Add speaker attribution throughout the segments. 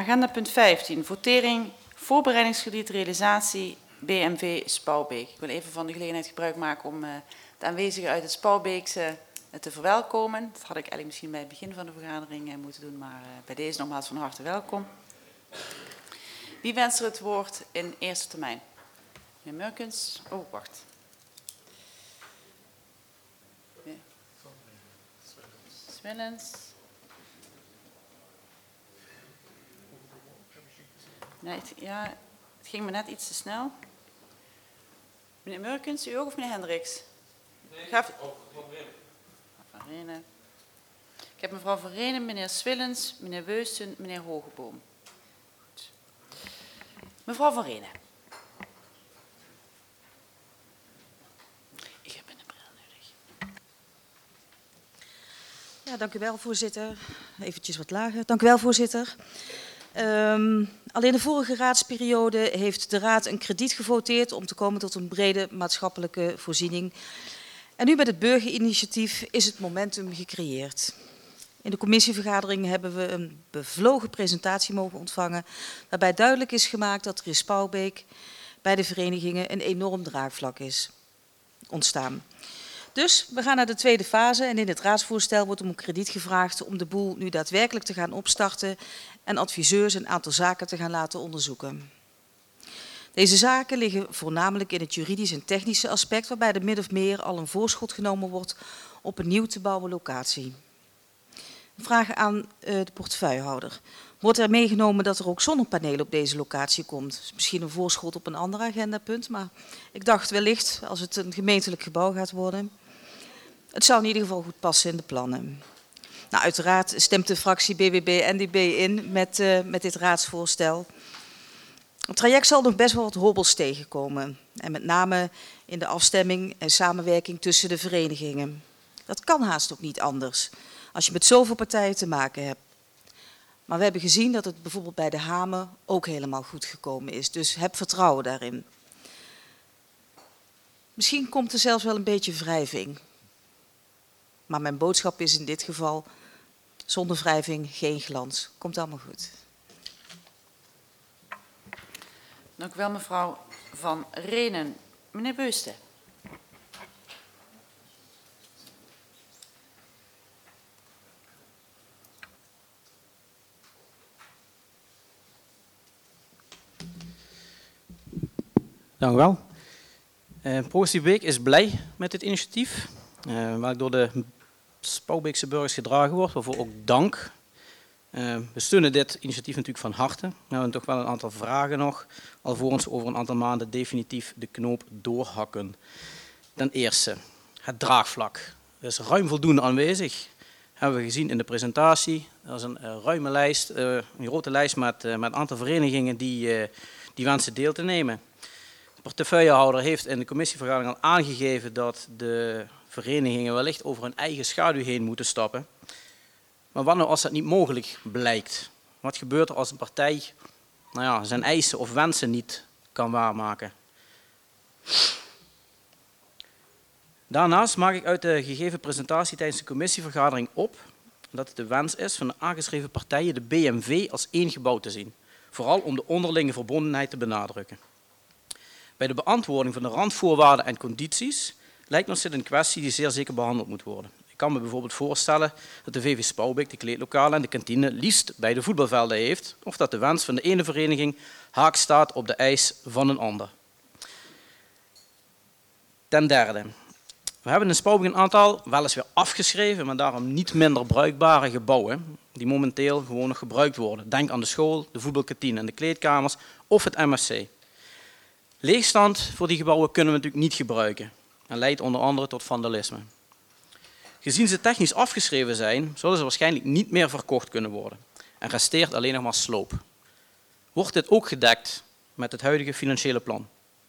Speaker 1: Agenda punt 15, votering, voorbereidingskrediet, realisatie, BMV Spouwbeek. Ik wil even van de gelegenheid gebruik maken om de aanwezigen uit het Spouwbeekse te verwelkomen. Dat had ik eigenlijk misschien bij het begin van de vergadering moeten doen, maar bij deze nogmaals van harte welkom. Wie wenst er het woord in eerste termijn? Meneer Murkens. Oh, wacht. Swillens. Nee, het ging me net iets te snel. Meneer Murkens, u ook of meneer Hendricks? Nee, mevrouw Van Renen. Ik heb mevrouw Van Renen, meneer Swillens, meneer Weusten, meneer Hogeboom. Goed. Mevrouw Van Renen. Ik heb een bril nodig.
Speaker 2: Ja, dank u wel, voorzitter. Eventjes wat lager. Dank u wel, voorzitter. Al in de vorige raadsperiode heeft de Raad een krediet gevoteerd om te komen tot een brede maatschappelijke voorziening. En nu met het burgerinitiatief is het momentum gecreëerd. In de commissievergadering hebben we een bevlogen presentatie mogen ontvangen, waarbij duidelijk is gemaakt dat er in Spouwbeek bij de verenigingen een enorm draagvlak is ontstaan. Dus we gaan naar de tweede fase en in het raadsvoorstel wordt om krediet gevraagd om de boel nu daadwerkelijk te gaan opstarten en adviseurs een aantal zaken te gaan laten onderzoeken. Deze zaken liggen voornamelijk in het juridisch en technische aspect, waarbij er min of meer al een voorschot genomen wordt op een nieuw te bouwen locatie. Vragen aan de portefeuillehouder. Wordt er meegenomen dat er ook zonnepanelen op deze locatie komt? Dat is misschien een voorschot op een ander agendapunt, maar ik dacht wellicht als het een gemeentelijk gebouw gaat worden. Het zou in ieder geval goed passen in de plannen. Nou, uiteraard stemt de fractie BBB-NDB in met dit raadsvoorstel. Het traject zal nog best wel wat hobbels tegenkomen. En met name in de afstemming en samenwerking tussen de verenigingen. Dat kan haast ook niet anders, als je met zoveel partijen te maken hebt. Maar we hebben gezien dat het bijvoorbeeld bij de Hamen ook helemaal goed gekomen is. Dus heb vertrouwen daarin. Misschien komt er zelfs wel een beetje wrijving. Maar mijn boodschap is in dit geval, zonder wrijving geen glans. Komt allemaal goed.
Speaker 1: Dank u wel, mevrouw Van Renen. Meneer Beusten.
Speaker 3: Dank u wel. Progressie Beek is blij met dit initiatief, waar door de Spouwbeekse burgers gedragen wordt, waarvoor ook dank. We steunen dit initiatief natuurlijk van harte. We hebben toch wel een aantal vragen nog, alvorens over een aantal maanden definitief de knoop doorhakken. Ten eerste, het draagvlak. Er is ruim voldoende aanwezig. Hebben we gezien in de presentatie. Er is een ruime lijst, een grote lijst met een aantal verenigingen die wensen deel te nemen. De portefeuillehouder heeft in de commissievergadering al aangegeven dat de verenigingen wellicht over hun eigen schaduw heen moeten stappen. Maar wat nou als dat niet mogelijk blijkt? Wat gebeurt er als een partij zijn eisen of wensen niet kan waarmaken? Daarnaast maak ik uit de gegeven presentatie tijdens de commissievergadering op dat het de wens is van de aangeschreven partijen de BMV als één gebouw te zien. Vooral om de onderlinge verbondenheid te benadrukken. Bij de beantwoording van de randvoorwaarden en condities lijkt ons dit een kwestie die zeer zeker behandeld moet worden. Ik kan me bijvoorbeeld voorstellen dat de VV Spouwbeek de kleedlokalen en de kantine liefst bij de voetbalvelden heeft, of dat de wens van de ene vereniging haaks staat op de eis van een ander. Ten derde, we hebben in Spouwbeek een aantal weliswaar afgeschreven, maar daarom niet minder bruikbare gebouwen die momenteel gewoon nog gebruikt worden. Denk aan de school, de voetbalkantine en de kleedkamers of het MSC. Leegstand voor die gebouwen kunnen we natuurlijk niet gebruiken en leidt onder andere tot vandalisme. Gezien ze technisch afgeschreven zijn, zullen ze waarschijnlijk niet meer verkocht kunnen worden en resteert alleen nog maar sloop. Wordt dit ook gedekt met het huidige financiële plan?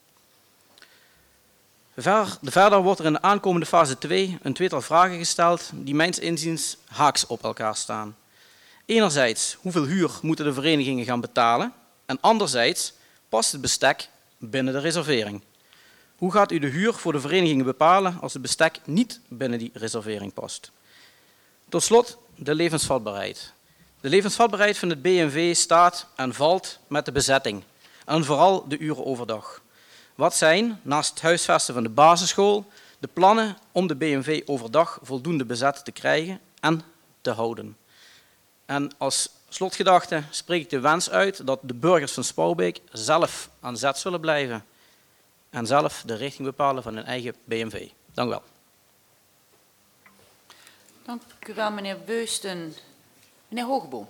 Speaker 3: Verder wordt er in de aankomende fase 2 een tweetal vragen gesteld die mijns inziens haaks op elkaar staan. Enerzijds, hoeveel huur moeten de verenigingen gaan betalen? En anderzijds, past het bestek binnen de reservering? Hoe gaat u de huur voor de verenigingen bepalen als het bestek niet binnen die reservering past? Tot slot de levensvatbaarheid. De levensvatbaarheid van het BMV staat en valt met de bezetting. En vooral de uren overdag. Wat zijn, naast het huisvesten van de basisschool, de plannen om de BMV overdag voldoende bezet te krijgen en te houden? En als slotgedachte spreek ik de wens uit dat de burgers van Spouwbeek zelf aan zet zullen blijven en zelf de richting bepalen van hun eigen BMV. Dank u wel.
Speaker 1: Dank u wel, meneer Beusden. Meneer Hoogboom.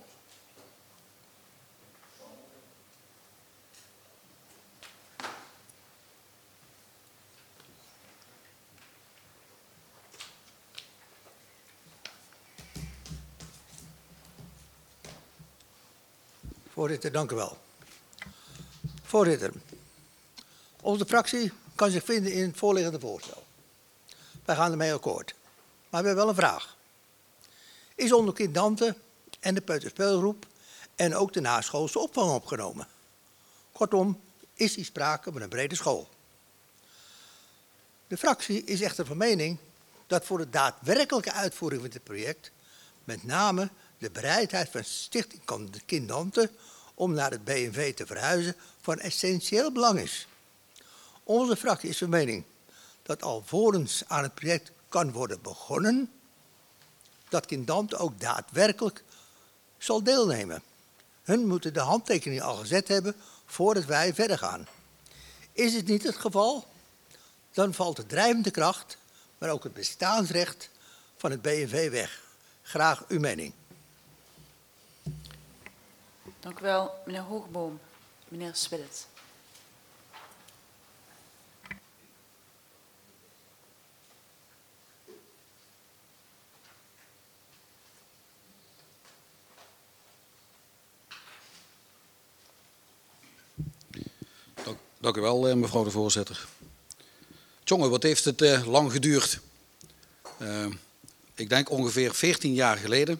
Speaker 4: Voorzitter, dank u wel. Voorzitter, onze fractie kan zich vinden in het voorliggende voorstel. Wij gaan ermee akkoord. Maar we hebben wel een vraag. Is onder Kindante en de peuterspeelgroep en ook de naschoolse opvang opgenomen? Kortom, is hier sprake van een brede school. De fractie is echter van mening dat voor de daadwerkelijke uitvoering van dit project met name de bereidheid van Stichting Kindante om naar het BMV te verhuizen van essentieel belang is. Onze fractie is van mening dat alvorens aan het project kan worden begonnen, dat Kindante ook daadwerkelijk zal deelnemen. Hun moeten de handtekening al gezet hebben voordat wij verder gaan. Is het niet het geval, dan valt de drijvende kracht, maar ook het bestaansrecht van het BMV weg. Graag uw mening.
Speaker 1: Dank u wel, meneer Hoogboom. Meneer Swillet.
Speaker 5: Dank u wel, mevrouw de voorzitter. Tjonge, wat heeft het lang geduurd? Ik denk ongeveer 14 jaar geleden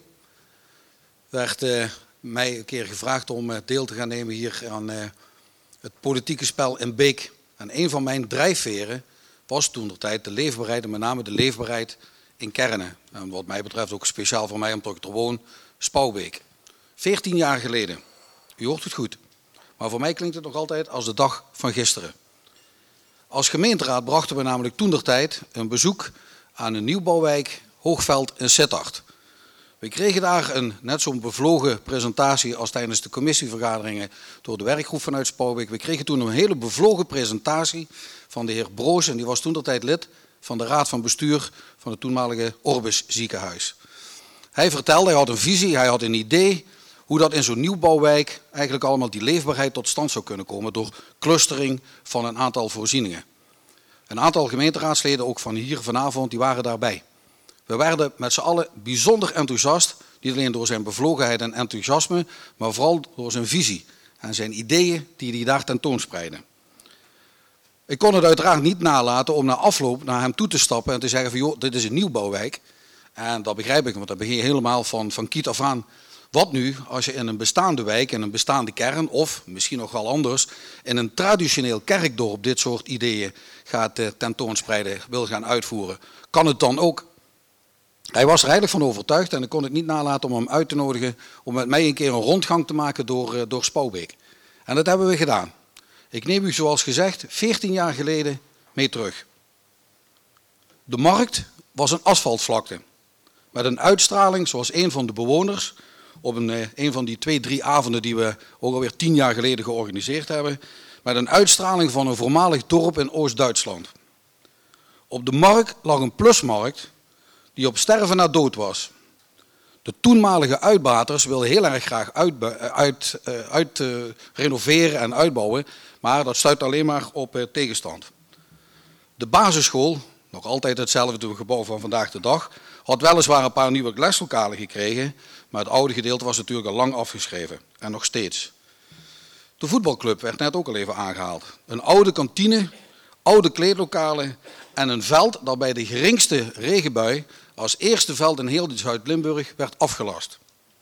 Speaker 5: werd mij een keer gevraagd om deel te gaan nemen hier aan het politieke spel in Beek. En een van mijn drijfveren was toentertijd de leefbaarheid, en met name de leefbaarheid in Kernen. En wat mij betreft ook speciaal voor mij, omdat ik er woon, Spouwbeek. 14 jaar geleden. U hoort het goed. Maar voor mij klinkt het nog altijd als de dag van gisteren. Als gemeenteraad brachten we namelijk toentertijd een bezoek aan een nieuwbouwwijk Hoogveld in Sittard. We kregen daar net zo'n bevlogen presentatie als tijdens de commissievergaderingen door de werkgroep vanuit Spouwbeek. We kregen toen een hele bevlogen presentatie van de heer Broos, en die was toentertijd lid van de raad van bestuur van het toenmalige Orbis ziekenhuis. Hij vertelde, hij had een visie, hij had een idee hoe dat in zo'n nieuwbouwwijk eigenlijk allemaal die leefbaarheid tot stand zou kunnen komen door clustering van een aantal voorzieningen. Een aantal gemeenteraadsleden, ook van hier vanavond, die waren daarbij. We werden met z'n allen bijzonder enthousiast, niet alleen door zijn bevlogenheid en enthousiasme, maar vooral door zijn visie en zijn ideeën die hij daar tentoonspreidde. Ik kon het uiteraard niet nalaten om na afloop naar hem toe te stappen en te zeggen van joh, dit is een nieuwbouwwijk. En dat begrijp ik, want dat begin je helemaal van kiet af aan. Wat nu als je in een bestaande wijk, in een bestaande kern of misschien nog wel anders, in een traditioneel kerkdorp dit soort ideeën gaat tentoonspreiden, wil gaan uitvoeren. Kan het dan ook? Hij was er eigenlijk van overtuigd en ik kon het niet nalaten om hem uit te nodigen om met mij een keer een rondgang te maken door Spouwbeek. En dat hebben we gedaan. Ik neem u zoals gezegd 14 jaar geleden mee terug. De markt was een asfaltvlakte met een uitstraling zoals een van de bewoners op een van die 2-3 avonden die we ook alweer 10 jaar geleden georganiseerd hebben, met een uitstraling van een voormalig dorp in Oost-Duitsland. Op de markt lag een plusmarkt die op sterven na dood was. De toenmalige uitbaters wilden heel erg graag renoveren en uitbouwen, maar dat stuit alleen maar op tegenstand. De basisschool, nog altijd hetzelfde gebouw van vandaag de dag, had weliswaar een paar nieuwe leslokalen gekregen, maar het oude gedeelte was natuurlijk al lang afgeschreven en nog steeds. De voetbalclub werd net ook al even aangehaald. Een oude kantine, oude kleedlokalen en een veld dat bij de geringste regenbui als eerste veld in heel Zuid-Limburg werd afgelast.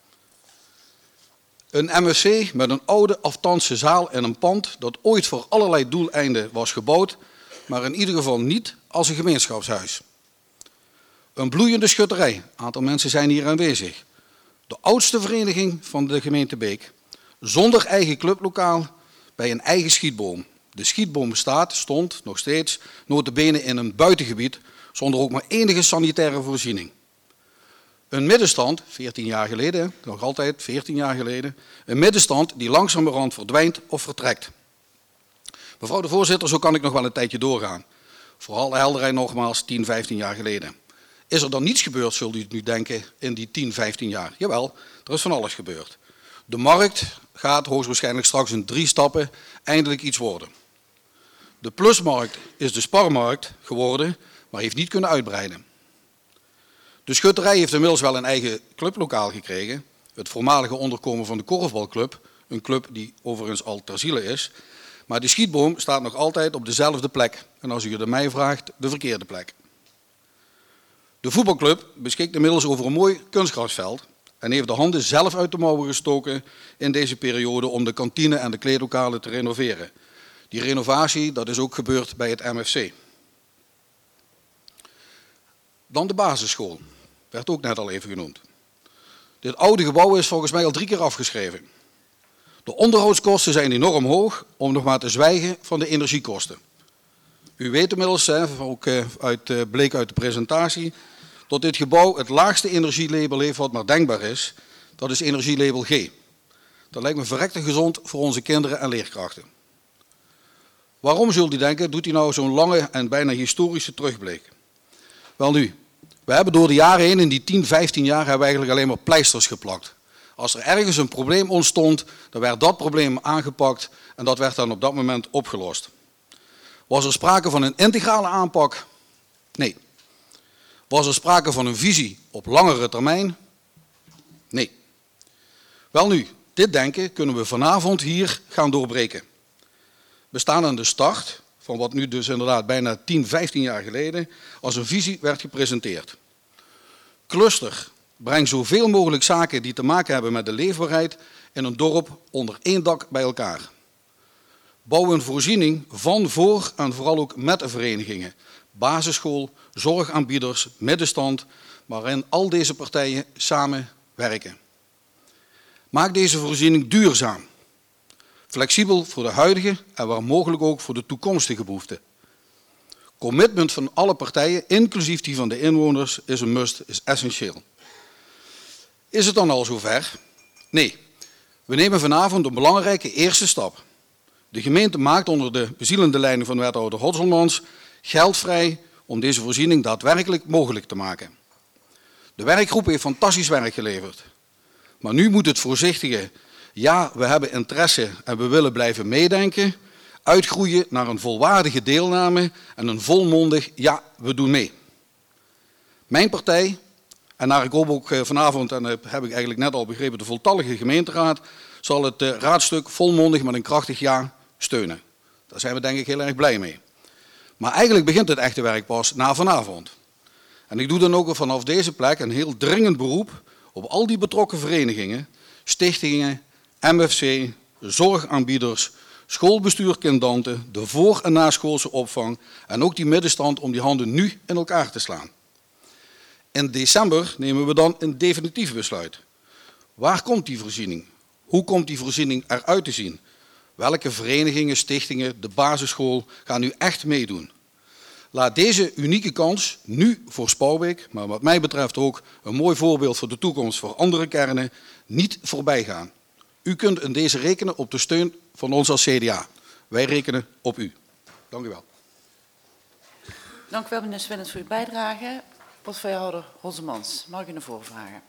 Speaker 5: Een MFC met een oude afstandse zaal en een pand dat ooit voor allerlei doeleinden was gebouwd, maar in ieder geval niet als een gemeenschapshuis. Een bloeiende schutterij, een aantal mensen zijn hier aanwezig. De oudste vereniging van de gemeente Beek, zonder eigen clublokaal, bij een eigen schietboom. De schietboom stond nog steeds nota bene in een buitengebied, zonder ook maar enige sanitaire voorziening. Een middenstand, 14 jaar geleden, nog altijd 14 jaar geleden, een middenstand die langzamerhand verdwijnt of vertrekt. Mevrouw de voorzitter, zo kan ik nog wel een tijdje doorgaan. Vooral de helderheid nogmaals 10, 15 jaar geleden. Is er dan niets gebeurd, zult u nu denken, in die 10, 15 jaar? Jawel, er is van alles gebeurd. De markt gaat hoogstwaarschijnlijk straks in 3 stappen eindelijk iets worden. De plusmarkt is de sparmarkt geworden, maar heeft niet kunnen uitbreiden. De schutterij heeft inmiddels wel een eigen clublokaal gekregen. Het voormalige onderkomen van de korfbalclub, een club die overigens al ter ziele is. Maar de schietboom staat nog altijd op dezelfde plek. En als u het aan mij vraagt, de verkeerde plek. De voetbalclub beschikt inmiddels over een mooi kunstgrasveld en heeft de handen zelf uit de mouwen gestoken in deze periode om de kantine en de kleedlokalen te renoveren. Die renovatie, dat is ook gebeurd bij het MFC. Dan de basisschool, werd ook net al even genoemd. Dit oude gebouw is volgens mij al 3 keer afgeschreven. De onderhoudskosten zijn enorm hoog, om nog maar te zwijgen van de energiekosten. U weet inmiddels, ook bleek uit de presentatie, dat dit gebouw het laagste energielabel heeft wat maar denkbaar is. Dat is energielabel G. Dat lijkt me verrekte gezond voor onze kinderen en leerkrachten. Waarom, zult u denken, doet hij nou zo'n lange en bijna historische terugblik? Wel nu, we hebben door de jaren heen, in die 10, 15 jaar, hebben we eigenlijk alleen maar pleisters geplakt. Als er ergens een probleem ontstond, dan werd dat probleem aangepakt en dat werd dan op dat moment opgelost. Was er sprake van een integrale aanpak? Nee. Was er sprake van een visie op langere termijn? Nee. Wel nu, dit denken kunnen we vanavond hier gaan doorbreken. We staan aan de start van wat nu dus inderdaad bijna 10, 15 jaar geleden als een visie werd gepresenteerd. Cluster, breng zoveel mogelijk zaken die te maken hebben met de leefbaarheid in een dorp onder één dak bij elkaar. Bouw een voorziening van, voor en vooral ook met de verenigingen. Basisschool, zorgaanbieders, middenstand, waarin al deze partijen samen werken. Maak deze voorziening duurzaam. Flexibel voor de huidige en waar mogelijk ook voor de toekomstige behoeften. Commitment van alle partijen, inclusief die van de inwoners, is een must, is essentieel. Is het dan al zover? Nee. We nemen vanavond een belangrijke eerste stap. De gemeente maakt onder de bezielende leiding van wethouder Hotselmans geld vrij om deze voorziening daadwerkelijk mogelijk te maken. De werkgroep heeft fantastisch werk geleverd. Maar nu moet het voorzichtige, ja, we hebben interesse en we willen blijven meedenken, uitgroeien naar een volwaardige deelname en een volmondig, ja, we doen mee. Mijn partij, en naar ik hoop ook vanavond, en heb ik eigenlijk net al begrepen, de voltallige gemeenteraad, zal het raadstuk volmondig met een krachtig ja steunen. Daar zijn we denk ik heel erg blij mee. Maar eigenlijk begint het echte werk pas na vanavond. En ik doe dan ook vanaf deze plek een heel dringend beroep op al die betrokken verenigingen, stichtingen, MFC, zorgaanbieders, schoolbestuur Kindante, de voor- en naschoolse opvang en ook die middenstand om die handen nu in elkaar te slaan. In december nemen we dan een definitief besluit. Waar komt die voorziening? Hoe komt die voorziening eruit te zien? Welke verenigingen, stichtingen, de basisschool gaan nu echt meedoen? Laat deze unieke kans nu voor Spouwbeek, maar wat mij betreft ook een mooi voorbeeld voor de toekomst voor andere kernen, niet voorbij gaan. U kunt in deze rekenen op de steun van ons als CDA. Wij rekenen op u. Dank u wel.
Speaker 1: Dank u wel, meneer Swinnens, voor uw bijdrage. Portefeuillehouder Hotselmans, mag ik u naar voren vragen?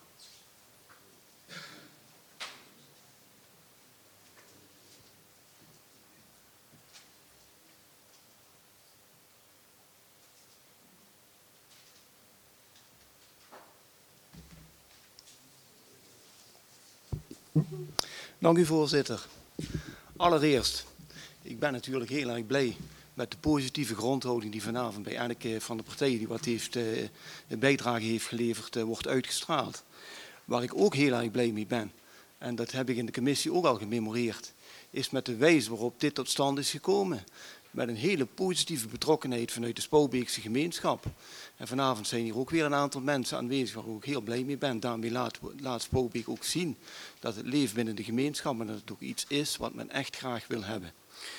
Speaker 6: Dank u, voorzitter. Allereerst, ik ben natuurlijk heel erg blij met de positieve grondhouding die vanavond bij elke van de partijen die wat heeft, een bijdrage heeft geleverd, wordt uitgestraald. Waar ik ook heel erg blij mee ben, en dat heb ik in de commissie ook al gememoreerd, is met de wijze waarop dit tot stand is gekomen. met een hele positieve betrokkenheid vanuit de Spouwbeekse gemeenschap. En vanavond zijn hier ook weer een aantal mensen aanwezig waar ik ook heel blij mee ben. Daarmee laat Spouwbeek ook zien dat het leeft binnen de gemeenschap, maar dat het ook iets is wat men echt graag wil hebben.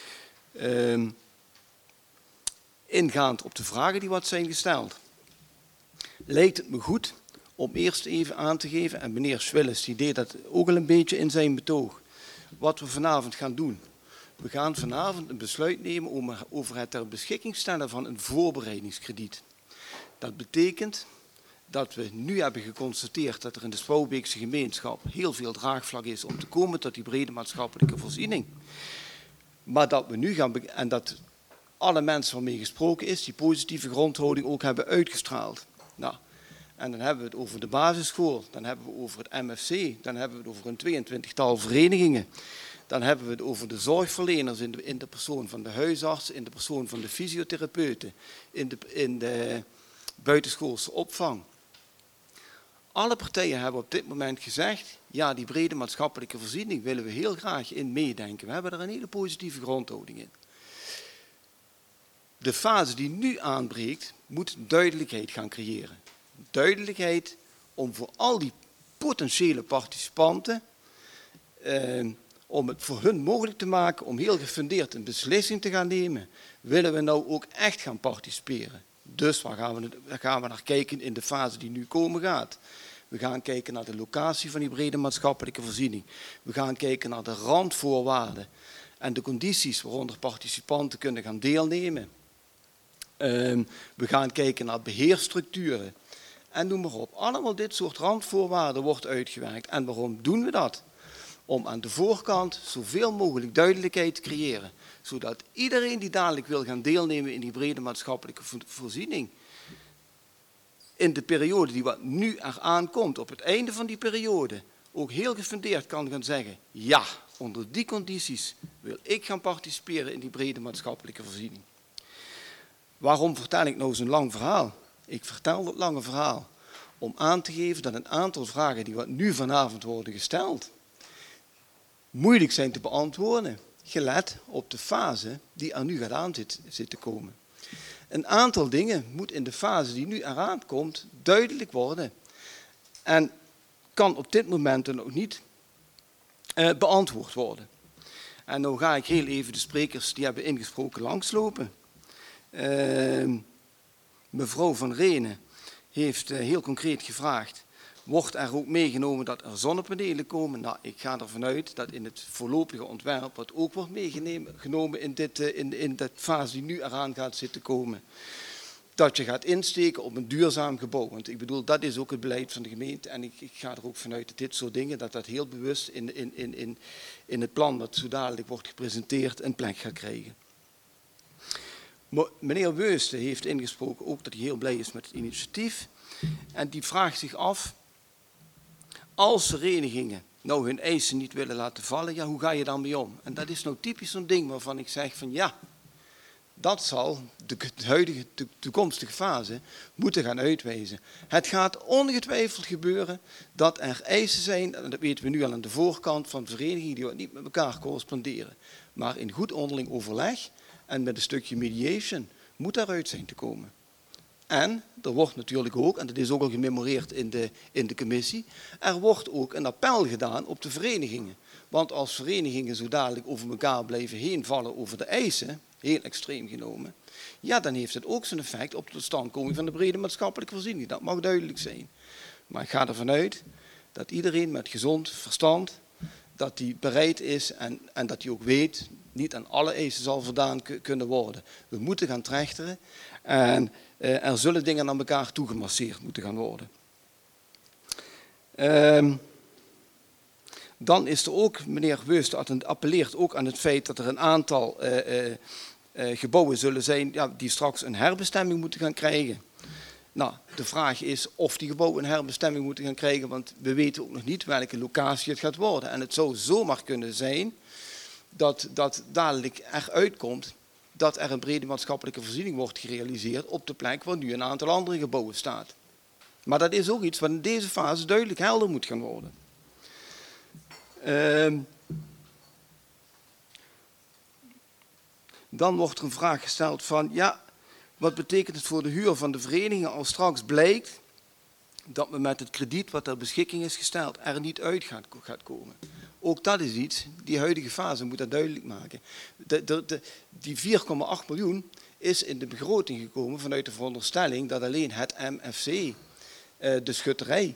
Speaker 6: Ingaand op de vragen die wat zijn gesteld, lijkt het me goed om eerst even aan te geven, en meneer Swillis die deed dat ook al een beetje in zijn betoog, wat we vanavond gaan doen. We gaan vanavond een besluit nemen over het ter beschikking stellen van een voorbereidingskrediet. Dat betekent dat we nu hebben geconstateerd dat er in de Spouwbeekse gemeenschap heel veel draagvlak is om te komen tot die brede maatschappelijke voorziening. Maar dat we nu gaan, en dat alle mensen waarmee gesproken is, die positieve grondhouding ook hebben uitgestraald. Nou, en dan hebben we het over de basisschool, dan hebben we over het MFC, dan hebben we het over een 22-tal verenigingen. Dan hebben we het over de zorgverleners in de persoon van de huisarts, in de persoon van de fysiotherapeuten, in de buitenschoolse opvang. Alle partijen hebben op dit moment gezegd, ja, die brede maatschappelijke voorziening willen we heel graag in meedenken. We hebben er een hele positieve grondhouding in. De fase die nu aanbreekt, moet duidelijkheid gaan creëren. Duidelijkheid om voor al die potentiële participanten, om het voor hun mogelijk te maken om heel gefundeerd een beslissing te gaan nemen. Willen we nou ook echt gaan participeren? Dus waar gaan we naar kijken in de fase die nu komen gaat? We gaan kijken naar de locatie van die brede maatschappelijke voorziening. We gaan kijken naar de randvoorwaarden en de condities waaronder participanten kunnen gaan deelnemen. We gaan kijken naar beheerstructuren en noem maar op. Allemaal dit soort randvoorwaarden wordt uitgewerkt. En waarom doen we dat? Om aan de voorkant zoveel mogelijk duidelijkheid te creëren. Zodat iedereen die dadelijk wil gaan deelnemen in die brede maatschappelijke voorziening, in de periode die wat nu eraan komt, op het einde van die periode, ook heel gefundeerd kan gaan zeggen, ja, onder die condities wil ik gaan participeren in die brede maatschappelijke voorziening. Waarom vertel ik nou zo'n lang verhaal? Ik vertel dat lange verhaal om aan te geven dat een aantal vragen die wat nu vanavond worden gesteld, moeilijk zijn te beantwoorden, gelet op de fase die er nu gaat aan zit te komen. Een aantal dingen moet in de fase die nu eraan komt duidelijk worden en kan op dit moment dan ook niet beantwoord worden. En nou ga ik heel even de sprekers die hebben ingesproken langslopen. Mevrouw Van Renen heeft heel concreet gevraagd, wordt er ook meegenomen dat er zonnepanelen komen? Nou, ik ga ervan uit dat in het voorlopige ontwerp wat ook wordt meegenomen in de fase die nu eraan gaat zitten komen, dat je gaat insteken op een duurzaam gebouw. Want ik bedoel, dat is ook het beleid van de gemeente en ik ga er ook vanuit dat dit soort dingen, dat heel bewust in het plan dat zo dadelijk wordt gepresenteerd een plek gaat krijgen. Meneer Weuste heeft ingesproken ook dat hij heel blij is met het initiatief. En die vraagt zich af, als verenigingen nou hun eisen niet willen laten vallen, ja, hoe ga je dan mee om? En dat is nou typisch zo'n ding waarvan ik zeg van ja, dat zal de huidige, de toekomstige fase moeten gaan uitwijzen. Het gaat ongetwijfeld gebeuren dat er eisen zijn, en dat weten we nu al aan de voorkant van verenigingen die wat niet met elkaar corresponderen. Maar in goed onderling overleg en met een stukje mediation moet daaruit zijn te komen. En er wordt natuurlijk ook, en dat is ook al gememoreerd in de commissie, er wordt ook een appel gedaan op de verenigingen. Want als verenigingen zo dadelijk over elkaar blijven heen vallen over de eisen, heel extreem genomen, ja, dan heeft het ook zijn effect op de totstandkoming van de brede maatschappelijke voorziening. Dat mag duidelijk zijn. Maar ik ga ervan uit dat iedereen met gezond verstand, dat die bereid is en dat hij ook weet, niet aan alle eisen zal voldaan kunnen worden. We moeten gaan trechteren en er zullen dingen naar elkaar toegemasseerd moeten gaan worden. Dan is er ook, meneer Weuste appelleert ook aan het feit dat er een aantal gebouwen zullen zijn die straks een herbestemming moeten gaan krijgen. Nou, de vraag is of die gebouwen een herbestemming moeten gaan krijgen, want we weten ook nog niet welke locatie het gaat worden. En het zou zomaar kunnen zijn dat dadelijk eruit komt dat er een brede maatschappelijke voorziening wordt gerealiseerd op de plek waar nu een aantal andere gebouwen staat. Maar dat is ook iets wat in deze fase duidelijk helder moet gaan worden. Dan wordt er een vraag gesteld van, ja, wat betekent het voor de huur van de verenigingen als straks blijkt dat men met het krediet wat ter beschikking is gesteld er niet uit gaat komen. Ook dat is iets, die huidige fase moet dat duidelijk maken. Die 4,8 miljoen is in de begroting gekomen vanuit de veronderstelling dat alleen het MFC, de schutterij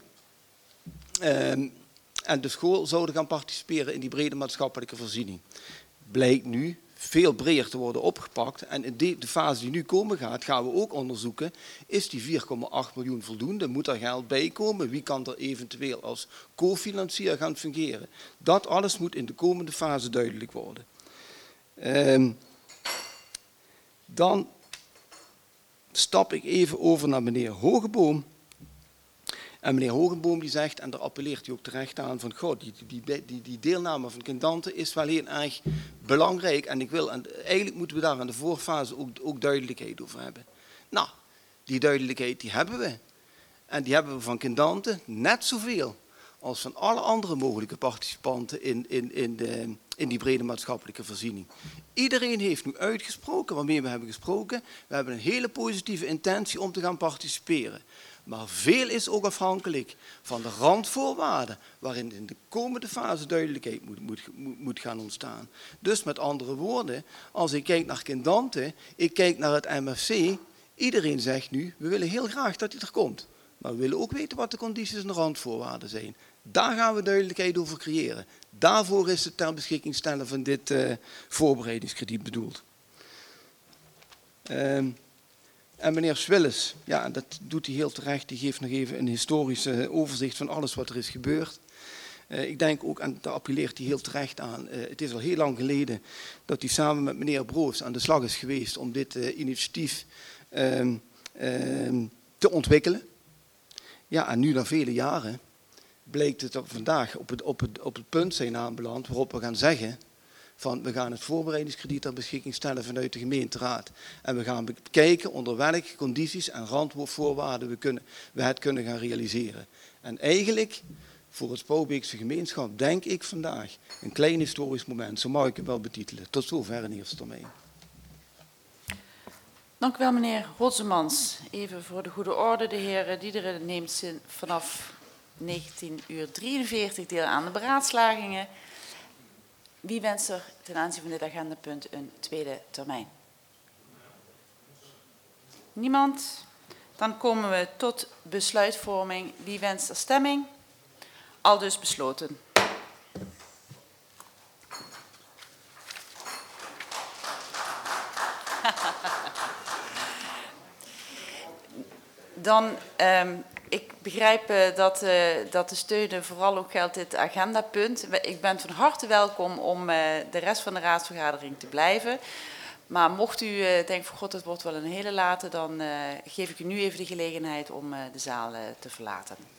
Speaker 6: en de school zouden gaan participeren in die brede maatschappelijke voorziening. Blijkt nu veel breder te worden opgepakt. En in de fase die nu komen gaat, gaan we ook onderzoeken, is die 4,8 miljoen voldoende? Moet er geld bij komen? Wie kan er eventueel als cofinancier gaan fungeren? Dat alles moet in de komende fase duidelijk worden. Dan stap ik even over naar meneer Hogeboom. En meneer Hogeboom die zegt, en daar appelleert hij ook terecht aan, van goh, die deelname van Kindante is wel heel erg belangrijk. En eigenlijk moeten we daar aan de voorfase ook duidelijkheid over hebben. Nou, die duidelijkheid die hebben we. En die hebben we van Kindante net zoveel als van alle andere mogelijke participanten in die brede maatschappelijke voorziening. Iedereen heeft nu uitgesproken, waarmee we hebben gesproken. We hebben een hele positieve intentie om te gaan participeren. Maar veel is ook afhankelijk van de randvoorwaarden waarin in de komende fase duidelijkheid moet gaan ontstaan. Dus met andere woorden, als ik kijk naar Kindante, ik kijk naar het MFC, iedereen zegt nu, we willen heel graag dat hij er komt. Maar we willen ook weten wat de condities en de randvoorwaarden zijn. Daar gaan we duidelijkheid over creëren. Daarvoor is het ter beschikking stellen van dit voorbereidingskrediet bedoeld. En meneer Swilles, ja, dat doet hij heel terecht. Die geeft nog even een historische overzicht van alles wat er is gebeurd. Ik denk ook, en daar appelleert hij heel terecht aan, het is al heel lang geleden dat hij samen met meneer Broos aan de slag is geweest om dit initiatief te ontwikkelen. Ja, en nu na vele jaren blijkt het dat we vandaag op het punt zijn aanbeland waarop we gaan zeggen van we gaan het voorbereidingskrediet ter beschikking stellen vanuit de gemeenteraad. En we gaan bekijken onder welke condities en randvoorwaarden we het kunnen gaan realiseren. En eigenlijk voor het Spouwbeekse gemeenschap denk ik vandaag een klein historisch moment, zo mag ik het wel betitelen. Tot zover in eerste termijn.
Speaker 1: Dank u wel, meneer Hotsemans. Even voor de goede orde, de heer Diederen neemt vanaf 19:43 deel aan de beraadslagingen. Wie wenst er ten aanzien van dit agendapunt een tweede termijn? Niemand? Dan komen we tot besluitvorming. Wie wenst er stemming? Aldus besloten. Dan, ik begrijp dat de steun vooral ook geldt dit agendapunt. Ik ben van harte welkom om de rest van de raadsvergadering te blijven. Maar mocht u denken van god, het wordt wel een hele late, dan geef ik u nu even de gelegenheid om de zaal te verlaten.